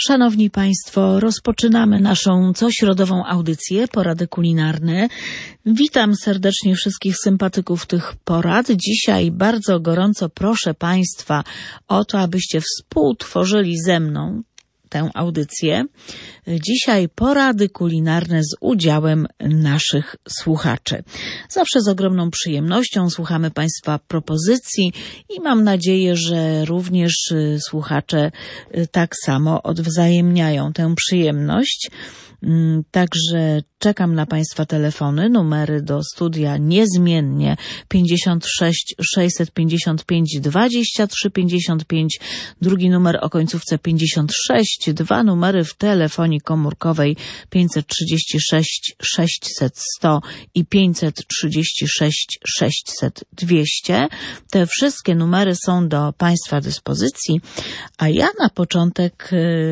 Szanowni Państwo, rozpoczynamy naszą cośrodową audycję Porady kulinarne. Witam serdecznie wszystkich sympatyków tych porad. Dzisiaj bardzo gorąco proszę Państwa o to, abyście współtworzyli ze mną tę audycję. Dzisiaj porady kulinarne z udziałem naszych słuchaczy. Zawsze z ogromną przyjemnością słuchamy Państwa propozycji i mam nadzieję, że również słuchacze tak samo odwzajemniają tę przyjemność. Także czekam na Państwa telefony, numery do studia niezmiennie 56 655 23 55, drugi numer o końcówce 56, dwa numery w telefonii komórkowej 536 600 100 i 536 600 200. Te wszystkie numery są do Państwa dyspozycji, a ja na początek,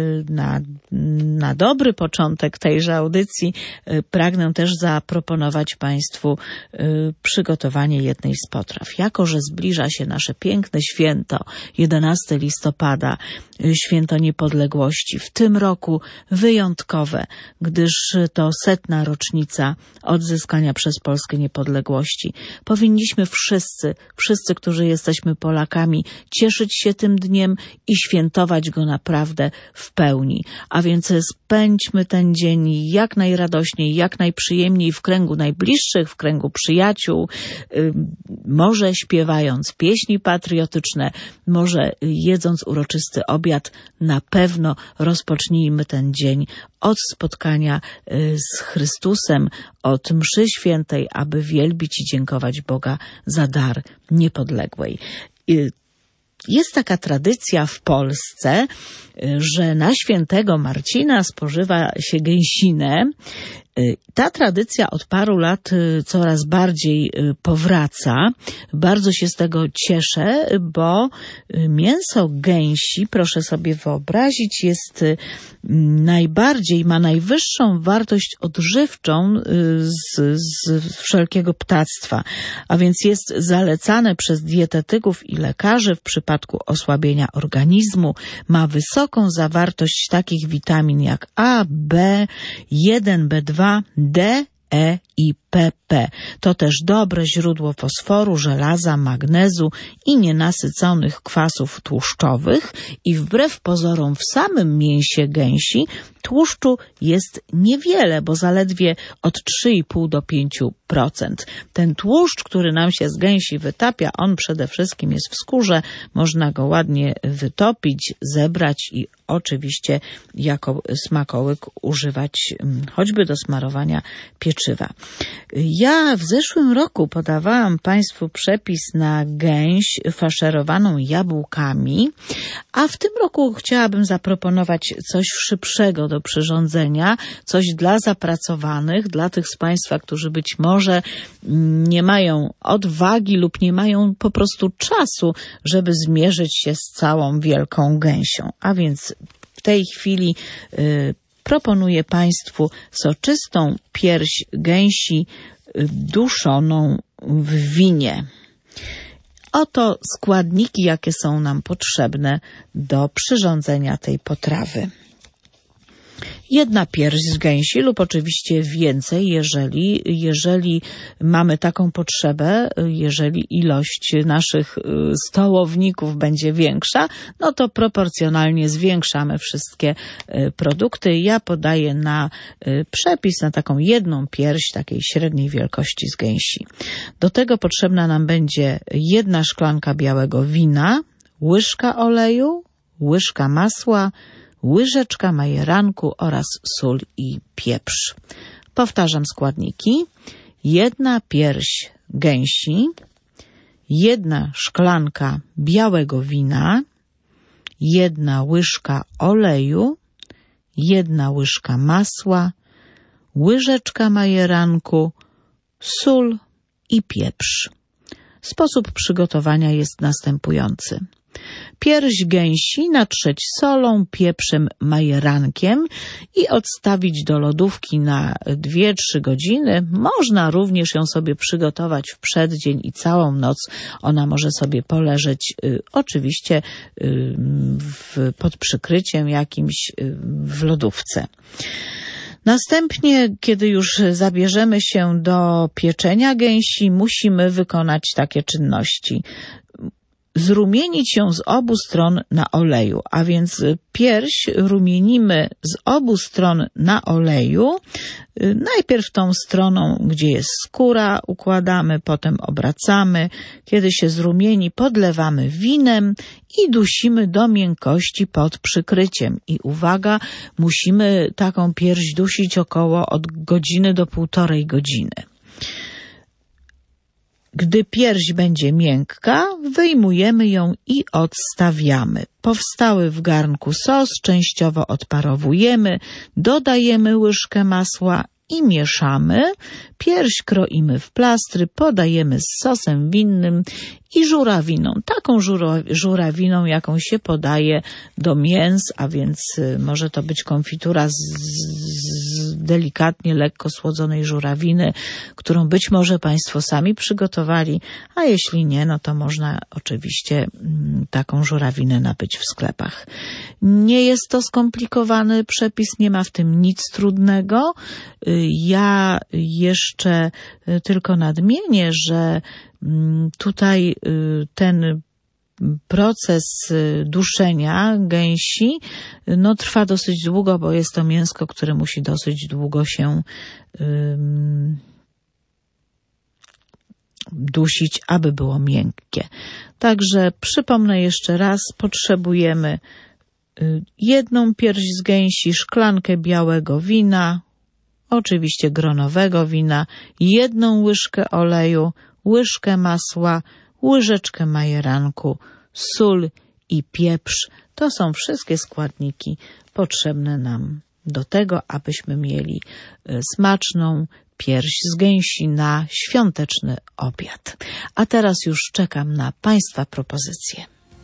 na dobry początek tejże audycji pragnę też zaproponować Państwu przygotowanie jednej z potraw. Jako że zbliża się nasze piękne święto, 11 listopada, święto niepodległości, w tym roku wyjątkowe, gdyż to 100. rocznica odzyskania przez Polskę niepodległości. Powinniśmy wszyscy, którzy jesteśmy Polakami, cieszyć się tym dniem i świętować go naprawdę w pełni. A więc spędźmy ten dzień jak najradośniej, jak najprzyjemniej w kręgu najbliższych, w kręgu przyjaciół, może śpiewając pieśni patriotyczne, może jedząc uroczysty obiad. Na pewno rozpocznijmy ten dzień od spotkania z Chrystusem, od mszy świętej, aby wielbić i dziękować Boga za dar niepodległej. Jest taka tradycja w Polsce, że na świętego Marcina spożywa się gęsinę. Ta tradycja od paru lat coraz bardziej powraca. Bardzo się z tego cieszę, bo mięso gęsi, proszę sobie wyobrazić, ma najwyższą wartość odżywczą z wszelkiego ptactwa, a więc jest zalecane przez dietetyków i lekarzy w przypadku osłabienia organizmu. Ma wysoką zawartość takich witamin jak A, B, 1, B2, D, E i PP. To też dobre źródło fosforu, żelaza, magnezu i nienasyconych kwasów tłuszczowych i wbrew pozorom w samym mięsie gęsi tłuszczu jest niewiele, bo zaledwie od 3,5 do 5%. Ten tłuszcz, który nam się z gęsi wytapia, on przede wszystkim jest w skórze. Można go ładnie wytopić, zebrać i oczywiście jako smakołyk używać choćby do smarowania pieczywa. Ja w zeszłym roku podawałam Państwu przepis na gęś faszerowaną jabłkami, a w tym roku chciałabym zaproponować coś szybszego do przyrządzenia, coś dla zapracowanych, dla tych z Państwa, którzy być może nie mają odwagi lub nie mają po prostu czasu, żeby zmierzyć się z całą wielką gęsią. A więc w tej chwili proponuję Państwu soczystą pierś gęsi duszoną w winie. Oto składniki, jakie są nam potrzebne do przyrządzenia tej potrawy. 1 pierś z gęsi lub oczywiście więcej, jeżeli mamy taką potrzebę, jeżeli ilość naszych stołowników będzie większa, no to proporcjonalnie zwiększamy wszystkie produkty. Ja podaję na przepis na taką 1 pierś takiej średniej wielkości z gęsi. Do tego potrzebna nam będzie 1 szklanka białego wina, łyżka oleju, łyżka masła, łyżeczka majeranku oraz sól i pieprz. Powtarzam składniki. 1 pierś gęsi, 1 szklanka białego wina, 1 łyżka oleju, 1 łyżka masła, łyżeczka majeranku, sól i pieprz. Sposób przygotowania jest następujący. Pierś gęsi natrzeć solą, pieprzem, majerankiem i odstawić do lodówki na 2-3 godziny. Można również ją sobie przygotować w przeddzień i całą noc ona może sobie poleżeć oczywiście pod przykryciem jakimś w lodówce. Następnie, kiedy już zabierzemy się do pieczenia gęsi, musimy wykonać takie czynności. Zrumienić ją z obu stron na oleju, a więc pierś rumienimy z obu stron na oleju. Najpierw tą stroną, gdzie jest skóra, układamy, potem obracamy. Kiedy się zrumieni, podlewamy winem i dusimy do miękkości pod przykryciem. I uwaga, musimy taką pierś dusić około od godziny do 1,5 godziny. Gdy pierś będzie miękka, wyjmujemy ją i odstawiamy. Powstały w garnku sos częściowo odparowujemy, dodajemy łyżkę masła i mieszamy. Pierś kroimy w plastry, podajemy z sosem winnym i żurawiną. Taką żurawiną, jaką się podaje do mięs, a więc może to być konfitura z delikatnie, lekko słodzonej żurawiny, którą być może Państwo sami przygotowali, a jeśli nie, no to można oczywiście taką żurawinę nabyć w sklepach. Nie jest to skomplikowany przepis, nie ma w tym nic trudnego. Ja jeszcze tylko nadmienię, że tutaj ten proces duszenia gęsi trwa dosyć długo, bo jest to mięsko, które musi dosyć długo się dusić, aby było miękkie. Także przypomnę jeszcze raz, potrzebujemy 1 pierś z gęsi, szklankę białego wina, oczywiście gronowego wina, 1 łyżkę oleju, łyżkę masła, łyżeczkę majeranku, sól i pieprz. To są wszystkie składniki potrzebne nam do tego, abyśmy mieli smaczną pierś z gęsi na świąteczny obiad. A teraz już czekam na Państwa propozycje.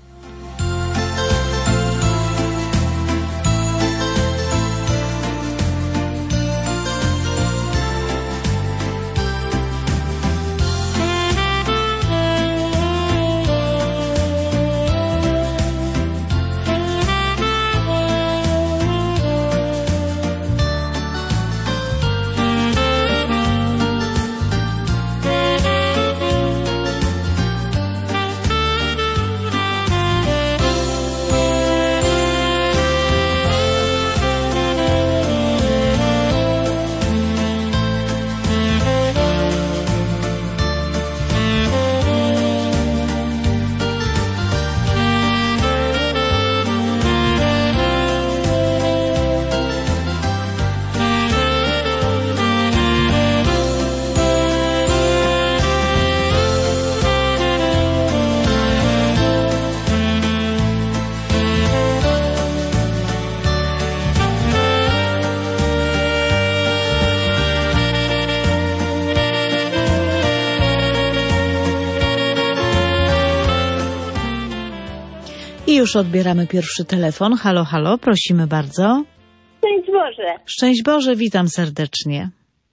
I już odbieramy pierwszy telefon. Halo, halo, prosimy bardzo. Szczęść Boże. Szczęść Boże, witam serdecznie.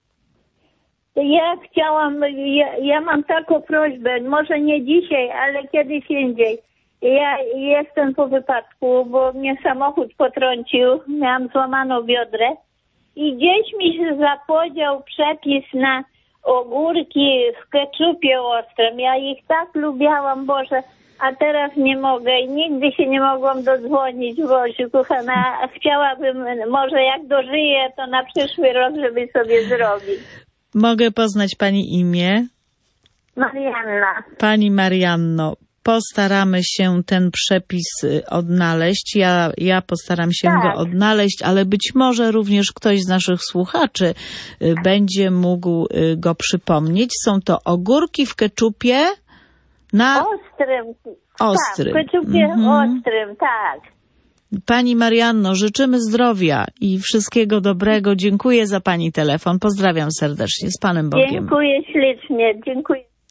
Ja chciałam, ja mam taką prośbę, może nie dzisiaj, ale kiedyś indziej. Ja jestem po wypadku, bo mnie samochód potrącił, miałam złamaną biodrę i gdzieś mi się zapodział przepis na ogórki w keczupie ostrym. Ja ich tak lubiałam, Boże, a teraz nie mogę i nigdy się nie mogłam dodzwonić, Boziu, kochana. Chciałabym, może jak dożyję, to na przyszły rok, żeby sobie zrobić. Mogę poznać Pani imię? Marianna. Pani Marianno, postaramy się ten przepis odnaleźć. Ja postaram się go odnaleźć, ale być może również ktoś z naszych słuchaczy będzie mógł go przypomnieć. Są to ogórki w keczupie na... Ostrym. Ostrym. Tak, w keczupie ostrym, tak. Pani Marianno, życzymy zdrowia i wszystkiego dobrego. Dziękuję za Pani telefon. Pozdrawiam serdecznie. Z Panem Bogiem. Dziękuję ślicznie. Dziękuję.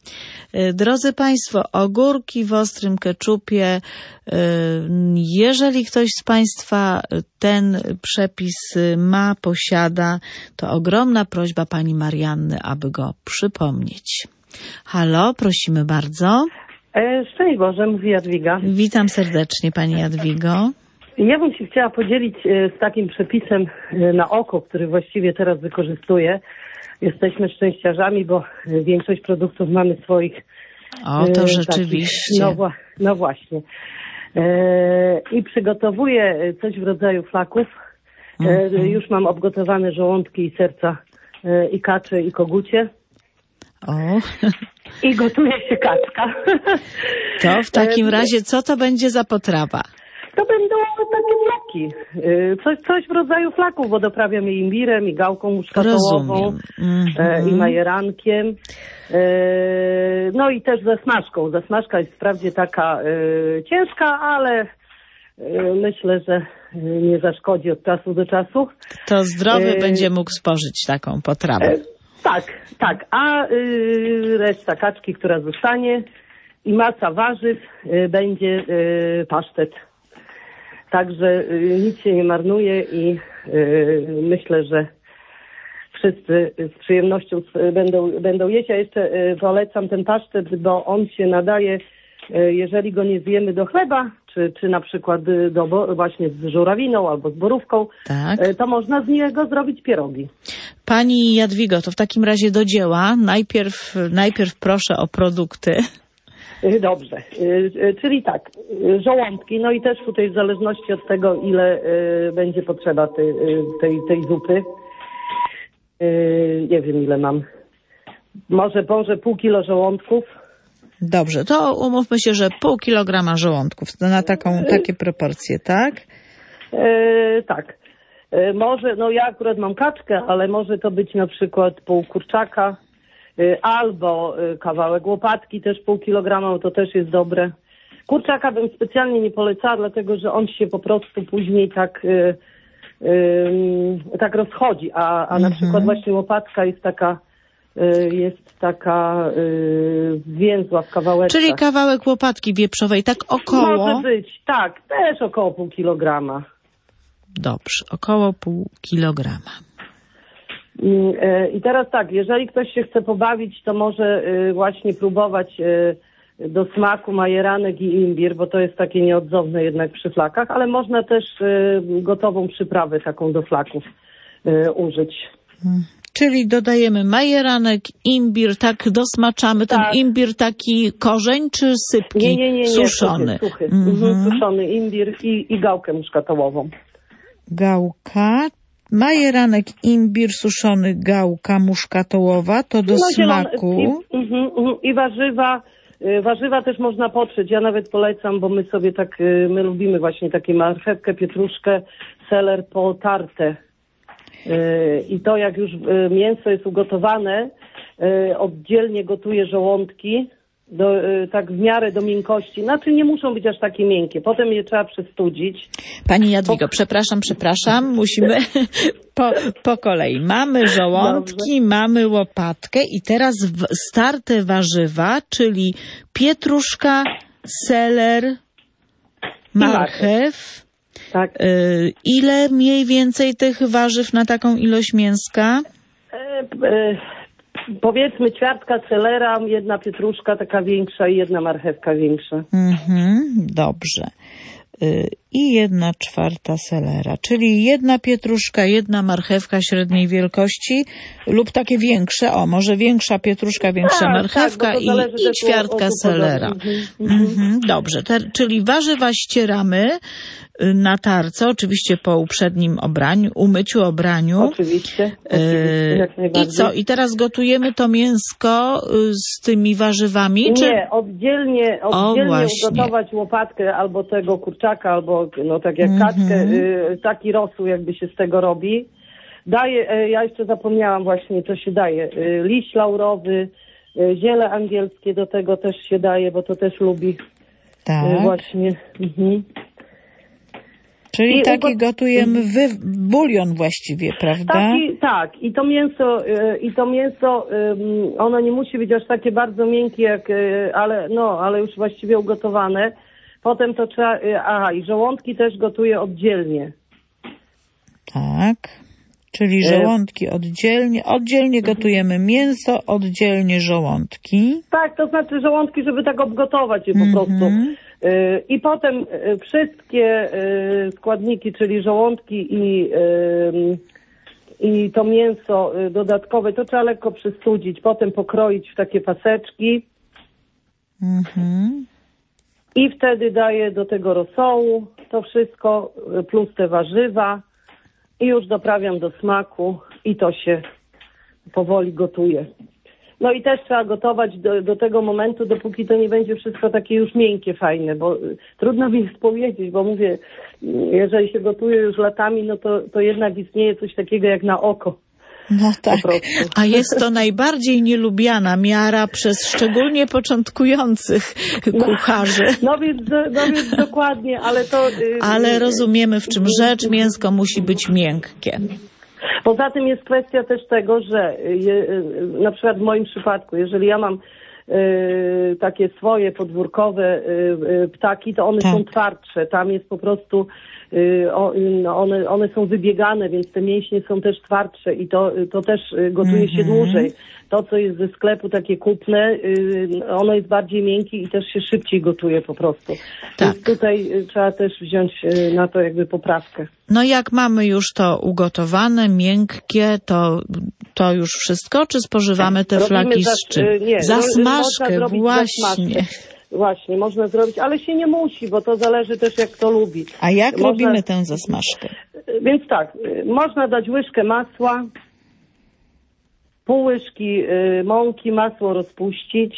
Drodzy Państwo, ogórki w ostrym keczupie. Jeżeli ktoś z Państwa ten przepis posiada, to ogromna prośba pani Marianny, aby go przypomnieć. Halo, prosimy bardzo. Szczęść Boże, mówi Jadwiga. Witam serdecznie pani Jadwigo. Ja bym się chciała podzielić z takim przepisem na oko, który właściwie teraz wykorzystuję. Jesteśmy szczęściarzami, bo większość produktów mamy swoich. O, to rzeczywiście. No właśnie. I przygotowuję coś w rodzaju flaków. Już mam obgotowane żołądki i serca i kacze i kogucie. O. I gotuje się kaczka. To w takim razie co to będzie za potrawa? To będą takie flaki. Coś w rodzaju flaków, bo doprawiam je imbirem i gałką muszkatołową i majerankiem. No i też zasmażką. Zasmażka jest wprawdzie taka ciężka, ale myślę, że nie zaszkodzi od czasu do czasu. To zdrowy będzie mógł spożyć taką potrawę. Tak. A reszta kaczki, która zostanie i masa warzyw będzie pasztet. Także nic się nie marnuje i myślę, że wszyscy z przyjemnością będą jeść. Ja jeszcze polecam ten pasztet, bo on się nadaje, jeżeli go nie zjemy do chleba, czy na przykład właśnie z żurawiną albo z borówką, tak, to można z niego zrobić pierogi. Pani Jadwigo, to w takim razie do dzieła. Najpierw proszę o produkty. Dobrze, czyli tak, żołądki, no i też tutaj w zależności od tego, ile będzie potrzeba tej zupy. Nie wiem, ile mam. Może pół kilo żołądków. Dobrze, to umówmy się, że pół kilograma żołądków, na takie proporcje, tak? Tak. Może, no ja akurat mam kaczkę, ale może to być na przykład pół kurczaka. Albo kawałek łopatki, też pół kilograma, to też jest dobre. Kurczaka bym specjalnie nie polecała, dlatego że on się po prostu później tak rozchodzi, a na przykład właśnie łopatka jest taka więzła w kawałeczkach. Czyli kawałek łopatki wieprzowej, tak około? Może być, tak, też około pół kilograma. Dobrze, około pół kilograma. I teraz tak, jeżeli ktoś się chce pobawić, to może właśnie próbować do smaku majeranek i imbir, bo to jest takie nieodzowne jednak przy flakach, ale można też gotową przyprawę taką do flaków użyć. Czyli dodajemy majeranek, imbir, tak dosmaczamy. Ten imbir taki korzeń czy sypki? Nie, suszony. Suchy. Suszony imbir i gałkę muszkatołową. Gałka, majeranek, imbir, suszony, gałka muszkatołowa, to do smaku. I warzywa. Warzywa też można potrzeć. Ja nawet polecam, bo my lubimy właśnie takie marchewkę, pietruszkę, seler potarte. I to jak już mięso jest ugotowane, oddzielnie gotuję żołądki, tak w miarę do miękkości. Znaczy nie muszą być aż takie miękkie. Potem je trzeba przestudzić. Pani Jadwigo, przepraszam. Musimy po kolei. Mamy żołądki, dobrze, mamy łopatkę i teraz starte warzywa, czyli pietruszka, seler, marchew. Tak. Ile mniej więcej tych warzyw na taką ilość mięska? Powiedzmy ćwiartka selera, jedna pietruszka taka większa i jedna marchewka większa. Dobrze. I 1/4 selera, czyli jedna pietruszka, jedna marchewka średniej wielkości lub takie większe, może większa pietruszka, większa marchewka i ćwiartka selera. Dobrze, czyli warzywa ścieramy na tarce, oczywiście po uprzednim umyciu, obraniu. Oczywiście, jak najbardziej. I co? I teraz gotujemy to mięsko z tymi warzywami? Nie, oddzielnie ugotować łopatkę albo tego kurczaka, albo tak jak kaczkę, taki rosół jakby się z tego robi. Ja jeszcze zapomniałam właśnie, co się daje. Liść laurowy, ziele angielskie do tego też się daje, bo to też lubi. Tak. Właśnie. Czyli taki gotujemy bulion właściwie, prawda? Tak. I to mięso, ono nie musi być aż takie bardzo miękkie, ale już właściwie ugotowane. Potem to trzeba, i żołądki też gotuję oddzielnie. Tak. Czyli żołądki oddzielnie gotujemy mięso, oddzielnie żołądki. Tak, to znaczy żołądki, żeby tak obgotować je po prostu. I potem wszystkie składniki, czyli żołądki i to mięso dodatkowe, to trzeba lekko przystudzić, potem pokroić w takie paseczki. I wtedy daję do tego rosołu to wszystko, plus te warzywa. I już doprawiam do smaku i to się powoli gotuje. No i też trzeba gotować do tego momentu, dopóki to nie będzie wszystko takie już miękkie, fajne, bo trudno mi jest powiedzieć, bo mówię, jeżeli się gotuje już latami, no to jednak istnieje coś takiego jak na oko. No tak, a jest to najbardziej nielubiana miara przez szczególnie początkujących kucharzy. No więc dokładnie, ale to... Ale rozumiemy, w czym rzecz, mięsko musi być miękkie. Poza tym jest kwestia też tego, że na przykład w moim przypadku, jeżeli ja mam takie swoje podwórkowe ptaki, to one są twardsze. Tam jest po prostu, one są wybiegane, więc te mięśnie są też twardsze i to też gotuje się dłużej. To, co jest ze sklepu takie kupne, ono jest bardziej miękkie i też się szybciej gotuje po prostu. Tak. Więc tutaj trzeba też wziąć na to jakby poprawkę. No jak mamy już to ugotowane, miękkie, to już wszystko, czy spożywamy te flaki z czym? Zasmażkę, właśnie. Właśnie, można zrobić, ale się nie musi, bo to zależy też jak kto lubi. A jak robimy tę zasmażkę? Więc tak, można dać łyżkę masła, pół łyżki mąki, masło rozpuścić,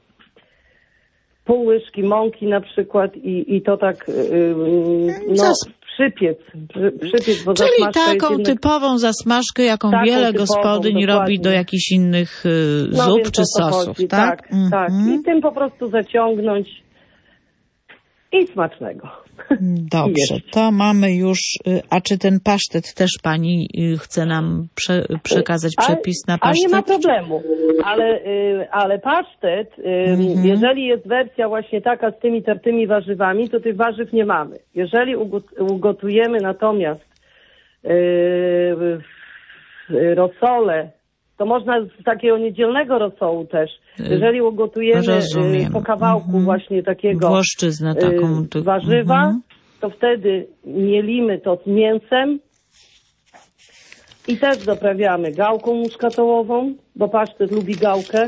pół łyżki mąki na przykład i to tak przypiec, bo czyli taką typową zasmażkę, jaką wiele gospodyń robi do jakichś innych zup czy sosów, tak? Tak. I tym po prostu zaciągnąć i smacznego. Dobrze, to mamy już, a czy ten pasztet też pani chce nam przekazać przepis na pasztet? A nie ma problemu, ale pasztet, jeżeli jest wersja właśnie taka z tymi tartymi warzywami, to tych warzyw nie mamy. Jeżeli ugotujemy natomiast rosole, to można z takiego niedzielnego rosołu też, jeżeli ugotujemy po kawałku właśnie takiego włoszczyznę taką warzywa, to wtedy mielimy to z mięsem i też doprawiamy gałką muszkatołową, bo pasztet lubi gałkę.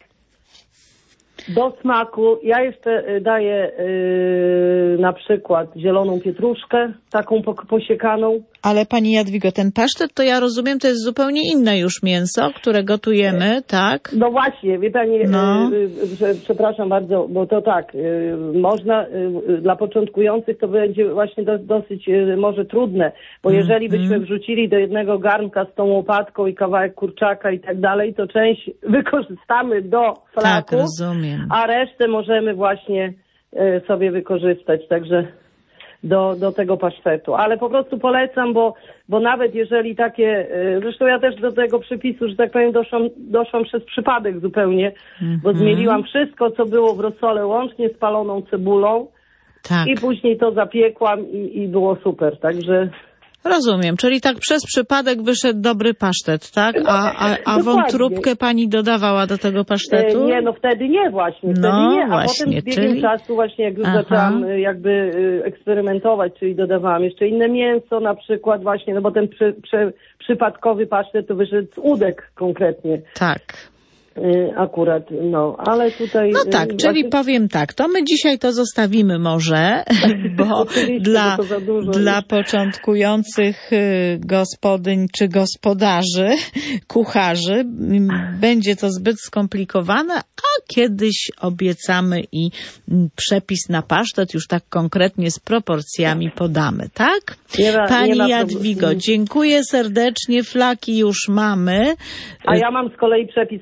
Do smaku ja jeszcze daję na przykład zieloną pietruszkę, taką posiekaną. Ale pani Jadwigo, ten pasztet to ja rozumiem, to jest zupełnie inne już mięso, które gotujemy, tak? No właśnie, wie pani, przepraszam bardzo, bo to tak, można, dla początkujących to będzie właśnie dosyć może trudne, bo jeżeli byśmy wrzucili do jednego garnka z tą łopatką i kawałek kurczaka i tak dalej, to część wykorzystamy do flaku, tak, rozumiem. A resztę możemy właśnie sobie wykorzystać, także do tego pasztetu. Ale po prostu polecam, bo nawet jeżeli takie, zresztą ja też do tego przepisu, że tak powiem, doszłam przez przypadek zupełnie, bo zmieliłam wszystko, co było w rosole, łącznie z paloną cebulą i później to zapiekłam i było super, także... Rozumiem, czyli tak przez przypadek wyszedł dobry pasztet, tak? A wątróbkę pani dodawała do tego pasztetu? Nie, no wtedy nie właśnie, a potem z biegiem czasu właśnie jak już zaczęłam jakby eksperymentować, czyli dodawałam jeszcze inne mięso na przykład właśnie, no bo ten przypadkowy pasztet to wyszedł z udek konkretnie. Tak. Akurat, ale tutaj... No tak, czyli powiem tak, to my dzisiaj to zostawimy może, bo dla początkujących gospodyń czy gospodarzy, kucharzy będzie to zbyt skomplikowane, a kiedyś obiecamy i przepis na pasztet już tak konkretnie z proporcjami podamy, tak? Pani Jadwigo, dziękuję serdecznie, flaki już mamy. A ja mam z kolei przepis na gęś.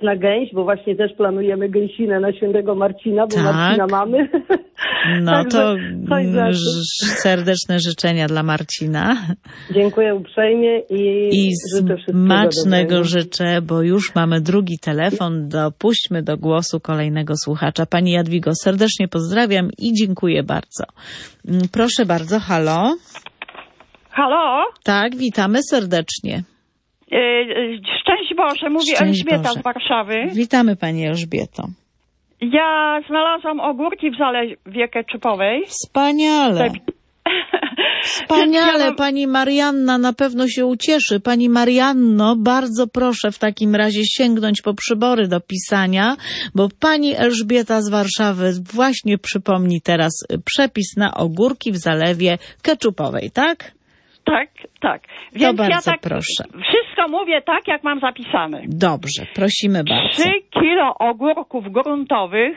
gęś, bo właśnie też planujemy gęsinę na Świętego Marcina, bo Tak. Marcina mamy. No Także to coś za to. serdeczne życzenia dla Marcina. Dziękuję uprzejmie i życzę wszystkiego smacznego dobrego. życzę, bo już mamy drugi telefon. Dopuśćmy do głosu kolejnego słuchacza. Pani Jadwigo, serdecznie pozdrawiam i dziękuję bardzo. Proszę bardzo, halo? Halo? Tak, witamy serdecznie. Szczęść Boże, mówi Szczęść Elżbieta Boże. z Warszawy. Witamy Pani Elżbieto. Ja znalazłam ogórki w zalewie keczupowej. Wspaniale. Wspaniale, Chciałam- Pani Marianna na pewno się ucieszy. Pani Marianno, bardzo proszę w takim razie sięgnąć po przybory do pisania, bo Pani Elżbieta z Warszawy właśnie przypomni teraz przepis na ogórki w zalewie keczupowej, tak? Tak, tak. Więc bardzo ja tak proszę. wszystko mówię tak, jak mam zapisane. Dobrze, prosimy bardzo. 3 kilo ogórków gruntowych,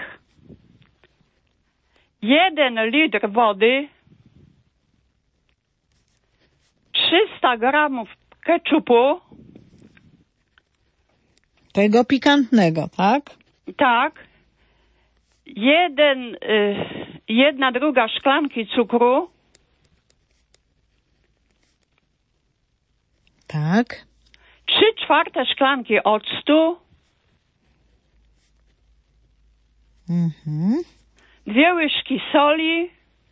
1 litr wody, 300 gramów keczupu, Tego pikantnego, tak? tak, 1/2 szklanki cukru, Tak. 3/4 szklanki octu, Mhm. 2 łyżki soli,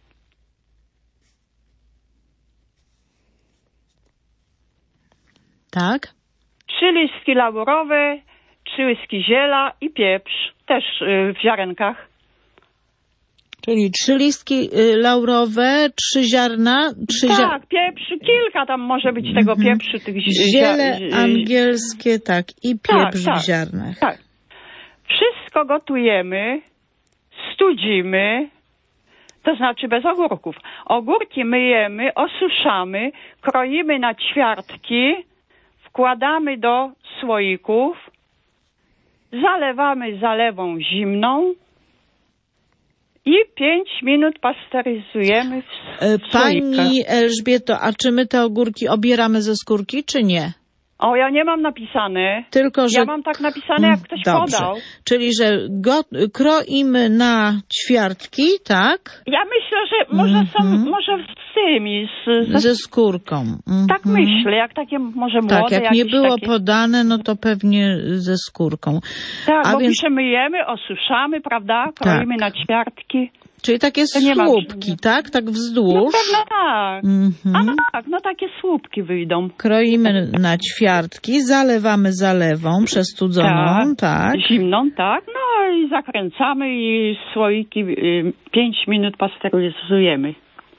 Tak. 3 listki laurowe, 3 łyżki ziela i pieprz, też w ziarenkach. Czyli 3 listki laurowe, 3 ziarna, 3 Tak, pieprz, kilka tam może być tego pieprzu, tych ziele angielskie, tak, i pieprz tak, w ziarnach. Tak. Wszystko gotujemy, studzimy, to znaczy bez ogórków. Ogórki myjemy, osuszamy, kroimy na ćwiartki, wkładamy do słoików, zalewamy zalewą zimną i 5 minut pasteryzujemy w słoikach. Pani Elżbieto, a czy my te ogórki obieramy ze skórki, czy nie? O, ja nie mam napisane. Tylko, że... Ja mam tak napisane, jak ktoś Dobrze. podał. Czyli, że kroimy na ćwiartki, tak? Ja myślę, że może z tymi, Ze skórką. Mhm. tak myślę, jak takie może młode. Tak, jak nie jakieś było takie... podane, no to pewnie ze skórką. Tak, A bo więc... myjemy, osuszamy, prawda? Kroimy na ćwiartki. Czyli takie To nie ma słupki, przecież. tak? Tak No wzdłuż. pewno tak. Mhm. A no tak, no takie słupki wyjdą. Kroimy na ćwiartki, zalewamy zalewą przestudzoną, tak? Zimną, tak. No i zakręcamy i słoiki 5 minut pasteryzujemy.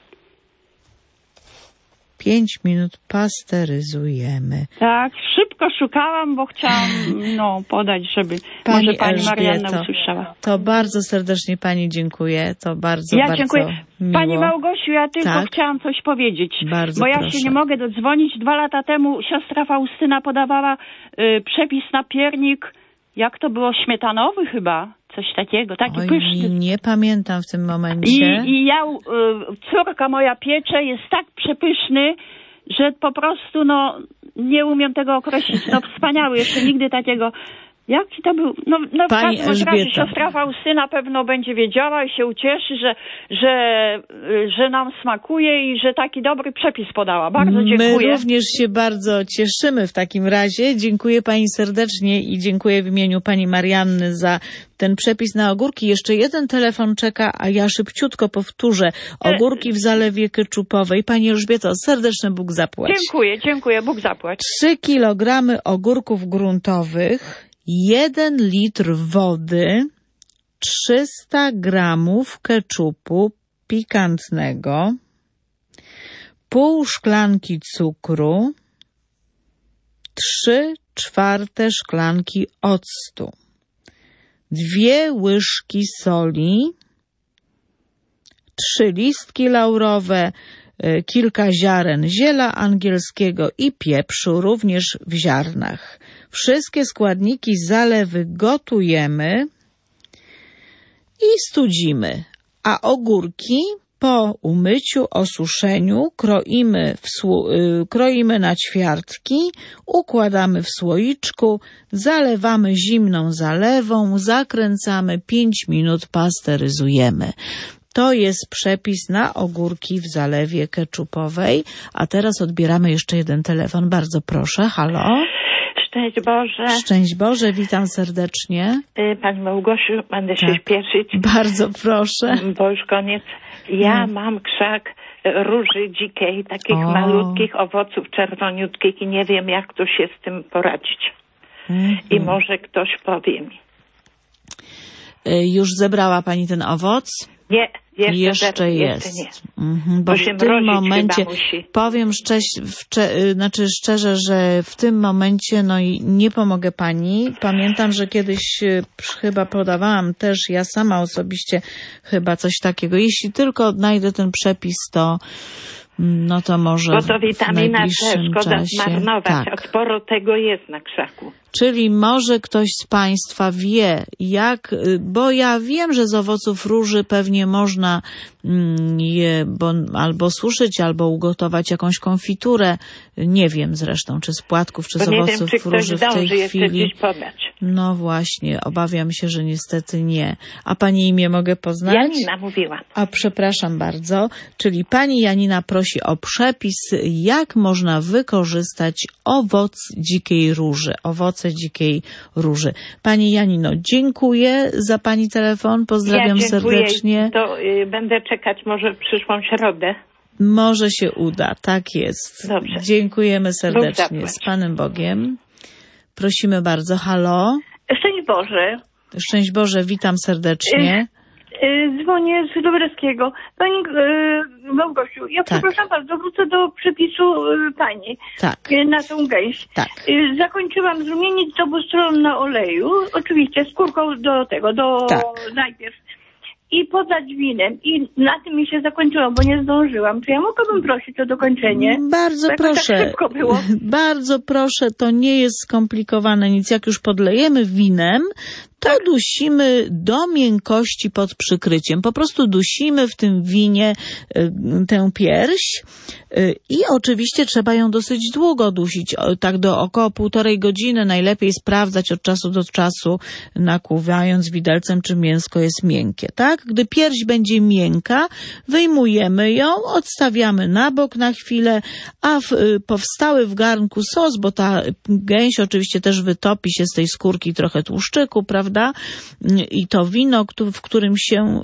5 minut pasteryzujemy. Tak, szybko szukałam, bo chciałam podać, żeby może pani Marianna usłyszała. To bardzo serdecznie Pani dziękuję. To bardzo, Ja bardzo dziękuję. miło. Pani Małgosiu, ja tylko Tak? chciałam coś powiedzieć. Bardzo bo ja proszę. się nie mogę dodzwonić. 2 lata temu siostra Faustyna podawała przepis na piernik, jak to było, śmietanowy chyba, coś takiego, taki Oj, pyszny. nie pamiętam w tym momencie. I ja, córka moja piecze, jest tak przepyszny, że po prostu, nie umiem tego określić. Wspaniały, jeszcze nigdy takiego. Jaki to był? W Pani każdym razie Elżbieta. siostra Faustyna pewno będzie wiedziała i się ucieszy, że nam smakuje i że taki dobry przepis podała. Bardzo dziękuję. My również się bardzo cieszymy w takim razie. Dziękuję Pani serdecznie i dziękuję w imieniu Pani Marianny za ten przepis na ogórki. Jeszcze jeden telefon czeka, a ja szybciutko powtórzę. Ogórki w zalewie keczupowej. Pani Elżbieto, serdeczny Bóg zapłać. Dziękuję, Bóg zapłać. 3 kilogramy ogórków gruntowych, 1 litr wody, 300 gramów keczupu pikantnego, pół szklanki cukru, 3/4 szklanki octu, 2 łyżki soli, 3 listki laurowe, kilka ziaren ziela angielskiego i pieprzu, również w ziarnach. Wszystkie składniki zalewy gotujemy i studzimy, a ogórki Po umyciu, osuszeniu kroimy na ćwiartki, układamy w słoiczku, zalewamy zimną zalewą, zakręcamy 5 minut, pasteryzujemy. To jest przepis na ogórki w zalewie keczupowej. A teraz odbieramy jeszcze jeden telefon. Bardzo proszę. Halo? Szczęść Boże. Szczęść Boże, witam serdecznie. Pani Małgosiu, będę się śpieszyć. Bardzo proszę. Bo już koniec. Ja mam krzak róży dzikiej, takich malutkich owoców czerwoniutkich i nie wiem, jak tu się z tym poradzić. I może ktoś powie mi. Już zebrała pani ten owoc? Nie, jeszcze jest. Nie. Bo w tym momencie, powiem szczerze, że w tym momencie nie pomogę pani. Pamiętam, że kiedyś chyba podawałam też ja sama osobiście chyba coś takiego. Jeśli tylko odnajdę ten przepis, to może bo to witamina C, szkoda czasie. zmarnować, Tak. a sporo tego jest na krzaku. Czyli może ktoś z Państwa wie, bo ja wiem, że z owoców róży pewnie można je albo suszyć, albo ugotować jakąś konfiturę. Nie wiem zresztą, czy z płatków, czy z owoców róży w tej chwili. Gdzieś podać. No właśnie, obawiam się, że niestety nie. A pani imię mogę poznać? Janina mówiła. A przepraszam bardzo. Czyli pani Janina prosi o przepis, jak można wykorzystać owoce dzikiej róży. Pani Janino, dziękuję za pani telefon. Pozdrawiam serdecznie. To będę czekać może w przyszłą środę. Może się uda, tak jest. Dobrze. Dziękujemy serdecznie. Z Panem Bogiem. Prosimy bardzo. Halo? Szczęść Boże. Szczęść Boże, witam serdecznie. Dzwonię z Lubelskiego. Pani Małgosiu, ja przepraszam bardzo, wrócę do przepisu pani na tą gęś. Tak. Zakończyłam zrumieniec z obu stron na oleju, oczywiście skórką najpierw. I podać winem. I na tym mi się zakończyło, bo nie zdążyłam. Czy ja mogłabym prosić o dokończenie? Bardzo proszę. Tak szybko było. Bardzo proszę, to nie jest skomplikowane nic. Jak już podlejemy winem, to dusimy do miękkości pod przykryciem. Po prostu dusimy w tym winie tę pierś i oczywiście trzeba ją dosyć długo dusić, tak do około 1,5 godziny. Najlepiej sprawdzać od czasu do czasu, nakłuwając widelcem, czy mięsko jest miękkie, tak? Gdy pierś będzie miękka, wyjmujemy ją, odstawiamy na bok na chwilę, a powstały w garnku sos, bo ta gęś oczywiście też wytopi się z tej skórki trochę tłuszczyku, prawda? I to wino, w którym się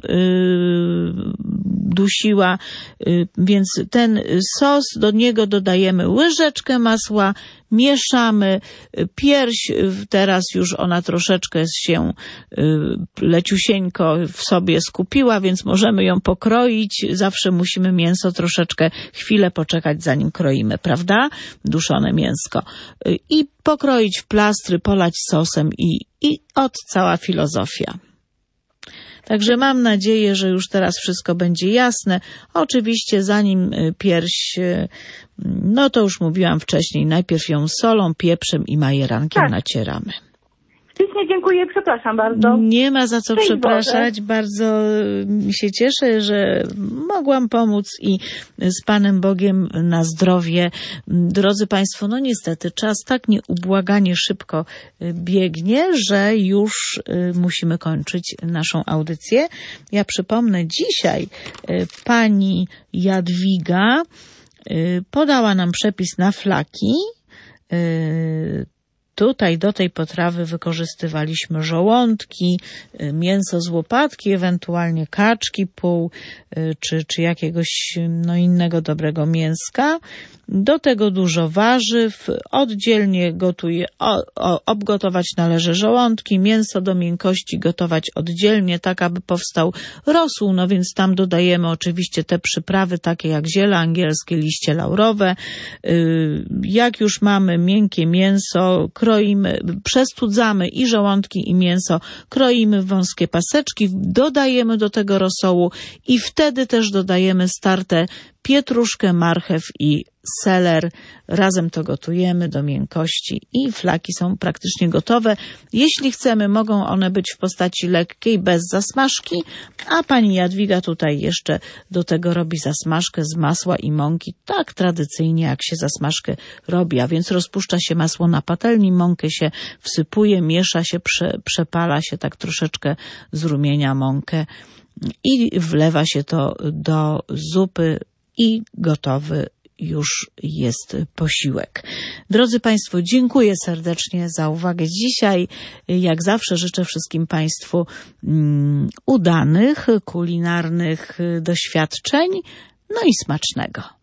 dusiła, więc ten sos, do niego dodajemy łyżeczkę masła, mieszamy. Pierś teraz już ona troszeczkę się leciusieńko w sobie skupiła, więc możemy ją pokroić. Zawsze musimy mięso troszeczkę chwilę poczekać, zanim kroimy, prawda? Duszone mięsko. I pokroić w plastry, polać sosem i cała filozofia. Także mam nadzieję, że już teraz wszystko będzie jasne. Oczywiście zanim pierś, to już mówiłam wcześniej, najpierw ją solą, pieprzem i majerankiem nacieramy. Ślicznie dziękuję, przepraszam bardzo. Nie ma za co przepraszać. Bardzo się cieszę, że mogłam pomóc i z Panem Bogiem na zdrowie. Drodzy Państwo, niestety czas tak nieubłaganie szybko biegnie, że już musimy kończyć naszą audycję. Ja przypomnę, dzisiaj pani Jadwiga podała nam przepis na flaki. Tutaj do tej potrawy wykorzystywaliśmy żołądki, mięso z łopatki, ewentualnie kaczki pół, czy jakiegoś innego dobrego mięska. Do tego dużo warzyw. Oddzielnie obgotować należy żołądki, mięso do miękkości gotować oddzielnie, tak aby powstał rosół. Więc tam dodajemy oczywiście te przyprawy takie jak ziele angielskie, liście laurowe. Jak już mamy miękkie mięso, kroimy, przestudzamy i żołądki, i mięso, kroimy w wąskie paseczki, dodajemy do tego rosołu i wtedy też dodajemy starte pietruszkę, marchew i seler. Razem to gotujemy do miękkości i flaki są praktycznie gotowe. Jeśli chcemy, mogą one być w postaci lekkiej, bez zasmażki, a pani Jadwiga tutaj jeszcze do tego robi zasmażkę z masła i mąki, tak tradycyjnie jak się zasmażkę robi, a więc rozpuszcza się masło na patelni, mąkę się wsypuje, miesza się, przepala się tak troszeczkę, zrumienia mąkę i wlewa się to do zupy i gotowy już jest posiłek. Drodzy Państwo, dziękuję serdecznie za uwagę dzisiaj. Jak zawsze życzę wszystkim Państwu udanych, kulinarnych doświadczeń, no i smacznego.